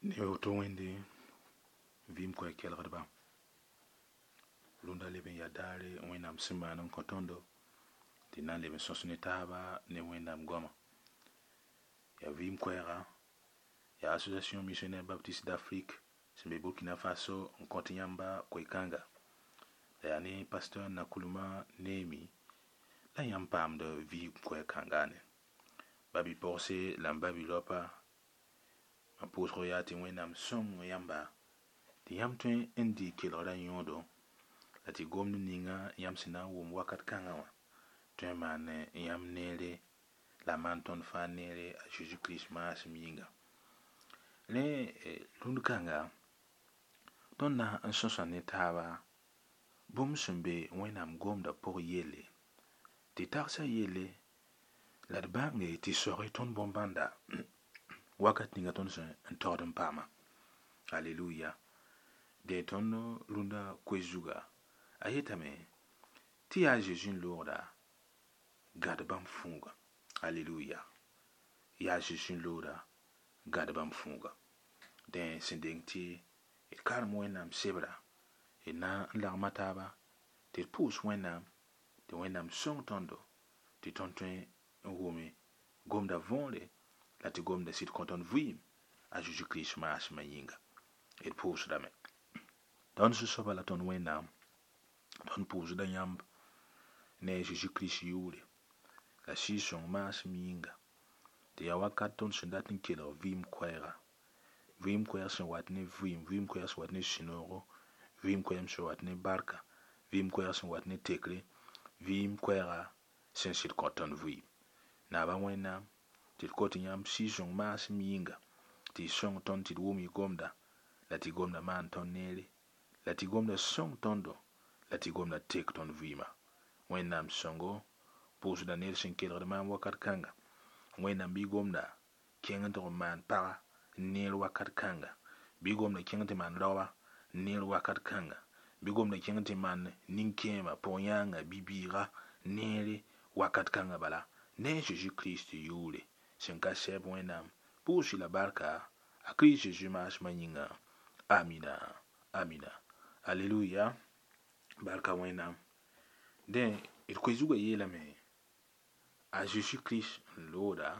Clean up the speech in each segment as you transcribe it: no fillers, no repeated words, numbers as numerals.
Ne oto wende vim ko kelgdba lunda leben ya dare wẽnnaam sẽn maan n kõ tõndo tɩ na n leb n sõs ne taaba ne wẽnnaam goama. Ya vɩɩm koɛɛga ya Association Missionnaire Baptiste d'Afrique sẽn be Burkina Faso n kõ tɩ yãmba koe-kãnga la yaa ne pasteur Nakuluma Neemi la yãmb paamd vɩɩm koɛ-kãngane ba bɩ-pɔgse la n ba bɩ-raopa n pʋʋsg yaa tɩ wẽnnaam sõng yãmba tɩ yãmb tõe n dɩ kelgra yõodo la tɩ gomd ninga yãmb sẽn na n wʋm wakat kãngã wã tõe n maan yãmb neere la maan tõnd fãa neere a Jésus Christ maasem yĩnga. Ne rũnd kãnga tõnd na n sõsa ne taaba bũmb sẽn be wẽnnaam gomda pʋg yelle tɩ tagsa yelle la d bãnge tɩ soage tõnd bõn-bãnda wakat ninga tõnd sẽn n taood n paama. Halleluya. De tõnd rũndã koe-zuga a yetame tɩ yaa Zeezi n loogda gad bãmb fũuga. Halleluya. Yaa Zeezi n loogda gad bãmb fũuga. Dẽ sẽn deng tɩ d karem wẽnnaam sebra d na n lagma taaba tɩ d pʋʋs wẽnnaam tɩ wẽnnaam sõng tõndo tɩ tõnd tõe n wʋme gomda võore la tɩ gomda sɩd kõ tõnd vɩɩm a Zeezi Kirist maasmã yĩnga. D pʋʋsdame. Tõnd Zu-soaba la tõnd wẽnnaam tõnd pʋʋsda yãmb ne Zeezi Kirist yʋʋre la sɩɩ-sõng maasem yĩnga tɩ ya wakat tõnd sẽn dat n kelg vɩɩm koɛɛga. Vɩɩm koɛɛg sẽn wat ne vɩɩm koɛɛg sẽn wat ne sũ-noogo, vɩɩm koɛɛg sẽn wat ne barka, vɩɩm koɛɛg sẽn wat ne tekre, vɩɩm koɛɛga sẽn sɩd kõ tõnd vɩɩm. Naaba wẽnnaam tɩ d kot yãmb sɩɩ-sõng maasem yĩnga tɩ y sõng tõnd tɩ d wʋm y gomda la tɩ gomda maan tõnd neere la tɩ gomda sõng tõndo la tɩ gomda tek tõnd vɩɩma. Wẽnnaam sõngo pʋʋsda ned sẽn kelgd maan wakat kãnga. Wẽnnaam bɩ gomda kẽng tɩg n maan paga n neer wakat kãnga, bɩ gomda kẽng tɩ maan raoa n neer wakat kãnga, bɩ gomda kẽng tɩ maan nin-kẽemã pʋg-yãanga bi-bɩɩga neere wakat kãnga bala ne Zeezi Kirist yʋʋre sẽn ka sɛb wẽnnaam pʋʋs-y la barka a Kirist Zeezi maasmã yĩnga. Amina. Amina. Halleluya. Barka wẽnnaam. Dẽ d koe-zugã yeelame a Zeezi Kirist n loogda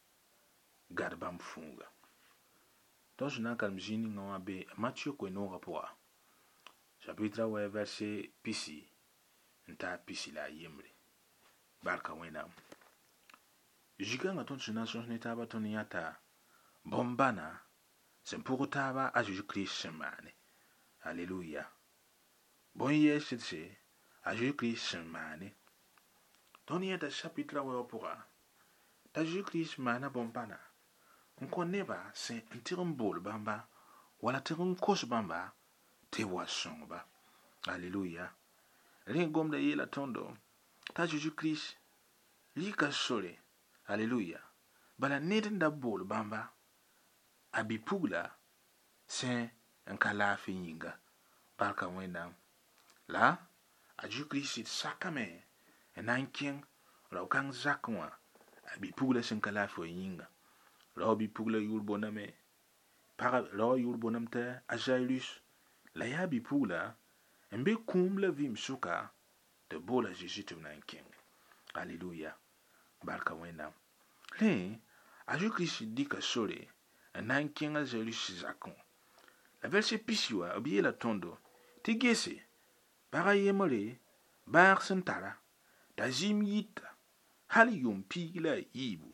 gad bãmb fũuga. Tõnd sẽn na n karem zĩig ninga wã be Matthieu koe-noogã pʋga chapitre wɛ verset pisi n taa pisi la a yembre. Barka wẽnnaam. Zĩ-kãngã tõnd sẽn na n sõs ne taaba tõnd yãta bõn-bãna sẽn pʋg taaba a Zeezi Kirist sẽn maane. Halleluya. Bõn-yɛɛsdse a Zeezi Kirist sẽn maane. Tõnd yãta chapitre wɛ wã pʋga t'a Zeezi Kirist maana bõn-bãna n kõ neba sẽn n tɩg n bool bãmba wala tɩg n kos bãmba tɩ b wa sõngba. Halleluya. Rẽ gomda yeela tõndo t'a Zeezi Kirist rɩka sore. Halleluya. Bala ned n da bool bãmba a bi-pugla sẽn n ka laafɩ yĩnga. Barka wẽnnaam. La a Zeezi Kirist sɩd sakame n na n kẽng rao-kãng zakẽ wã a bi-pugla sẽn ka laafɩ wã yĩnga. Rao bi-pugla yʋʋr boname, rao yʋʋr bonam t'a a Jairus la yaa bi-pugla n be kũum la vɩɩm sʋka tɩ boola Zeezi tɩ b na n kẽng. Halleluya. Barka wẽnnaam. Rẽ a Zeezi Kirist dɩka sore n na n kẽng a Jairus zakẽ wã. La verset pisi wã b yeela tõndo tɩ gese paga yembre baag sẽn tara t'a zɩɩm yita hal yʋʋm piig la a yiibu.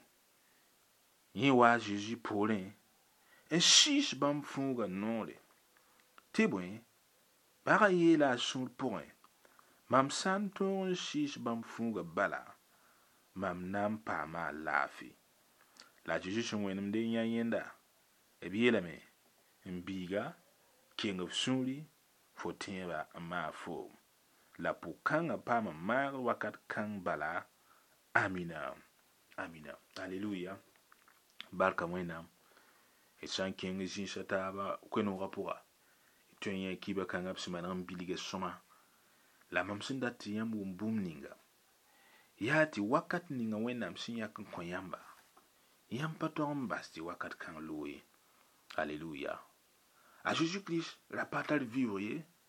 Yẽ waa Zeezi poorẽ n sɩɩs bãmb fũuga noore tɩ bõe paga yeela a sũur pʋgẽ mam sã n tõog n sɩɩs bãmb fũuga bala mam na n paama a laafɩ. La Zeezi sẽn wẽnemde yã yẽnda b yeelame n biiga keng b sũuri fo tẽeba n maa foom la pʋg-kãngã paam n maagd wakat kãng bala. Amina. Amina. Halleluya. Barka wẽnnaam. D sã n kẽng zĩisã taaba koe-noogã pʋga d tõe n yã kiibã kãngã b sẽn maneg n bilga sõma la mam sẽn dat tɩ yãmb wʋm bũmb ninga yaa tɩ wakat ninga wẽnnaam sẽn yãk n kõ yãmba yãmb pa tog n bas tɩ wakat kãng loog ye. Alléluia. À Jésus-Christ, la patate vivre,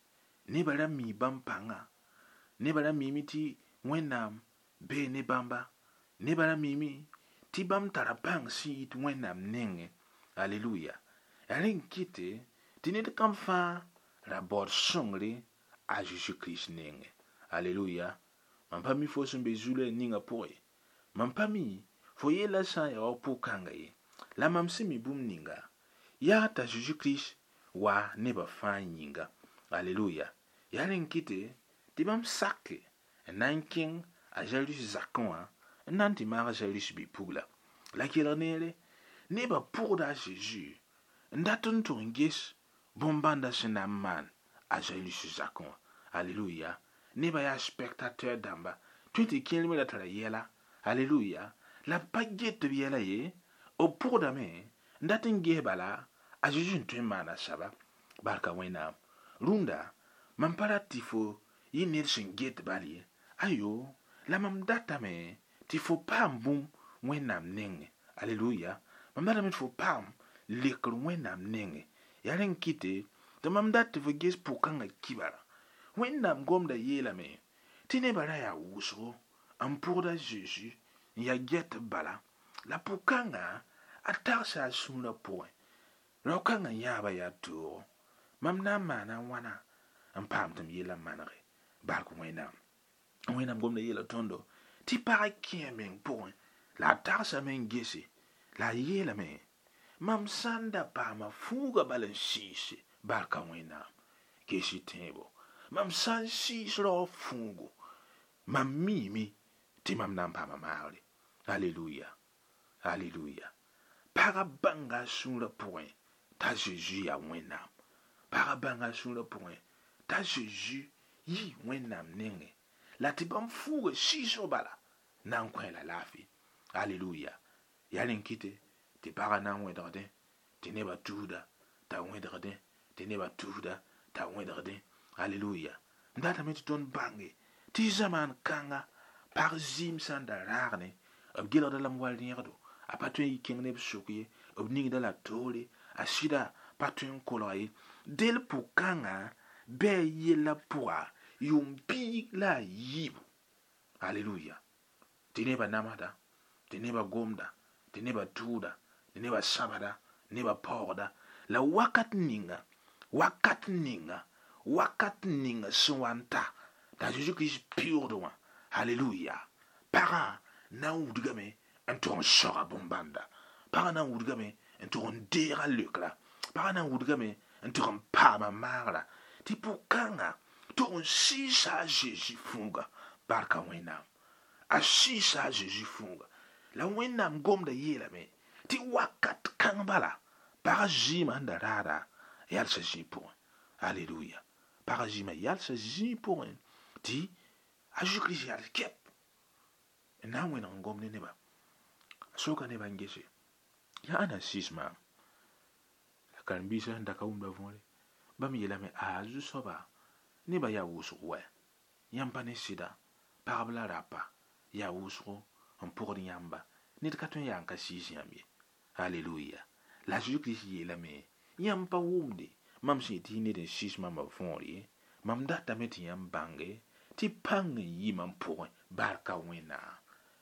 ne bara mi bampanga, ne bara mimi ti wenam be ne bamba, ne bara mimi ti bam tarapang si it wenam nenge. Alléluia. Ring kite, ti ne kam fa rabord songre à Jésus-Christ nenge. Alléluia. Man pa mi fo sun be zule ninga poe. Man pa mi fo ye la sa ya opo kanga ye. La mam se mi bum ninga. Ya ta Jésus-Christ wa ne ba fa yinga. Alléluia. Ya ring kite, ti bam sakke. Nan king a Jalus zakon nan ti mara Jalus bi pugla. La kiranere, ne ba pour da Jésus. Ndaton tongis bombanda senaman a Jalus zakon. Alléluia. Ne ba ya spectateur damba 20 km tara yela. Alléluia. La paget yela ye o pour da me ndatin ge bala a Jésus ntwe mana saba barka wena runda mampara tifo yi nirsin get bali ayo la mam data me tifo pam bum wena nenge. Alléluia. Mam data me tifo pam lekr wena nenge yaren kite de mam data tifo ges pukanga kibara wẽnnaam gomda yeelame tɩ nebã ra yaa wʋsgo n pʋgda Zeezi n ya get bala la pʋg-kãngã a tagsa a sũurã pʋgẽ rao-kãngã yãabã yaa toogo mam na n maana n wãna n paam tɩ m yeela manege bark wẽnnaam wẽnnaam gomda yeela tõndo tɩ pagã kẽ meng pʋgẽ la a tagsame n gese la a yeelame mam sãn da paama fũuga bala n sɩɩse barka wẽnnaam gesi tẽebo mam san siis rao fungu mam mimi ti mam nan pa mamare. Alléluia. Alléluia. Para banga sura point ta Jésus ya wẽnnaam. Para banga sura point ta Jésus yi wẽnnaam nenge. La ti bam fuga siis bala nan kõ la lafi. Alléluia. Ya len kite ti para nan wẽdgde ti neba tuuda ta wẽdgde ti neba tuuda ta wẽdgde. Alléluia. Ndata met ton bange. Ti zaman kanga par zim sanda ragne. Ob gilda lam wal nierdo. A patuen yi king neb sukye. Ob ning da la tole. A sida patuen koloye. Del pou kanga be ye la poa. Yum pi la yibu. Alléluia. Ti neba namada. Ti neba gomda. Ti neba tuda. Ti neba sabada. Neba porda. La wakat ninga. Wakat ninga. Wakat ninga swanta da Jésus-Christ pur de moi. Alléluia. Para na udgame en ton sora bombanda. Para na udgame en ton dera lukla. Para na udgame en ton pama marla. Ti pukanga ton sisa Jésus funga. Barka wenam. A sisa Jésus funga. La wenam gomda yela me. Ti wakat kangbala. Para jima ndarada. Yal sa jipon. Alléluia. Parajima yal sa zi pour un ti a Jésus-Christ yal kep na wena ngom ne neba soka neba ngese ya ana sisma la kan bisa ndaka umba vonle bam yela me a zu soba neba ya wusu we yamba ne sida parabla rapa ya wusu on pour yamba nit katon yanka sisi yambe. Alléluia. La Jésus-Christ yela me yamba wumde mam si ti ne den sisma ma vonle mam data meti yam bange ti pang yi mam pour barka wena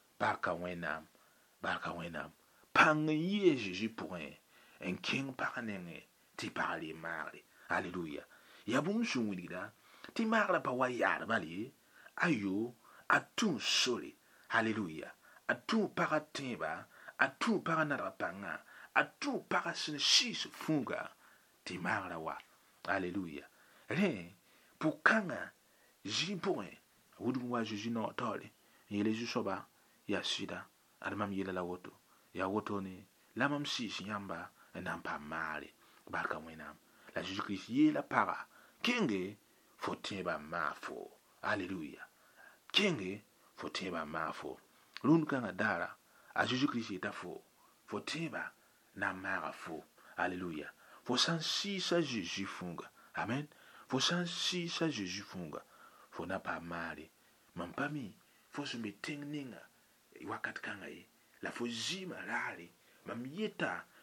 pang yi Jésus pour en king paranenge ti parler mari. Alléluia. Ya bum sumwida ti marla pa wayar bali ayo atun sole. Alléluia. Atun paratemba atun paranarapanga atun parasin sis funga ti marla wa. Alléluia. Rien pour kanga jipoin wudum wa Jésus no tole yele ju soba ya sida adamam yele la woto ya woto ne la mam sis yamba nan pa mare barka wenam. La Jésus Christ yela para kenge fotemba mafo. Alléluia. Kenge fotemba mafo lun kanga dara a Jésus Christ eta fo fotemba na mara fo. Alléluia. Fo san sisa Jésus funga. Amen. Fo san sisa Jésus funga. Fo na pa mare. Man pa mi. Fo su me ting ninga. Wakat kanga ye. La fo zima rari. Mam yeta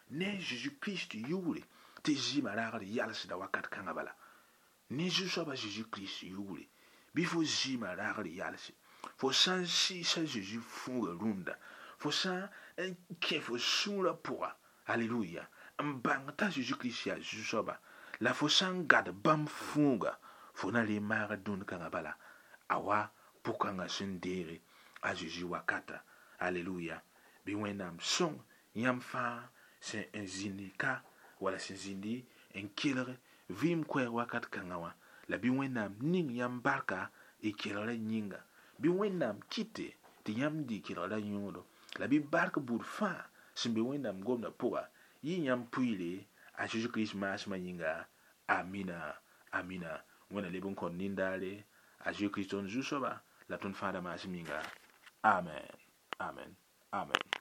ne Jésus-Christ yule te zima raga yalsida wakat kanga bala ne Jésus-Soba Jésus-Christ yule bifo zima raga yalsi fo san si sa Jésus funga runda fo san ke fo sura pourra alléluia mbangta Jésus-Christ ya Jésus-Soba la fo san gad bam funga fo na le mara dun kanga bala awa pukanga sendere a Jésus wakata alléluia bi wenam song yam fa c'est un zindika wala c'est zindi en kilere vim kwe wakat kangawa la bi wenam ning yam barka e kilere nyinga bi wenam kite ti yam di kilere nyundo la bi barka bur fa simbe wenam gomna puga yi yam puile a Jésus Christ mas manyinga amina amina wona lebon kon nindale a Jésus Christ on Jésus-Soba la ton fada mas minga amen amen amen